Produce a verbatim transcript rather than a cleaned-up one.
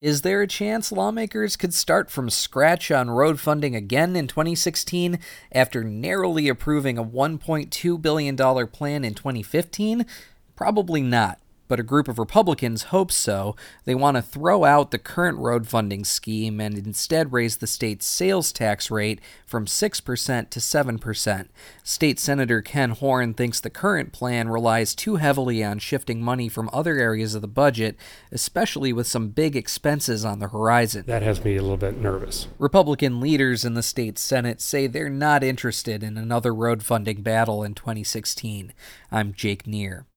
Is there a chance lawmakers could start from scratch on road funding again in twenty sixteen after narrowly approving a one point two billion dollars plan in twenty fifteen? Probably not, but a group of Republicans hopes so. They want to throw out the current road funding scheme and instead raise the state's sales tax rate from six percent to seven percent. State Senator Ken Horn thinks the current plan relies too heavily on shifting money from other areas of the budget, especially with some big expenses on the horizon. That has me a little bit nervous. Republican leaders in the state Senate say they're not interested in another road funding battle in twenty sixteen. I'm Jake Neer.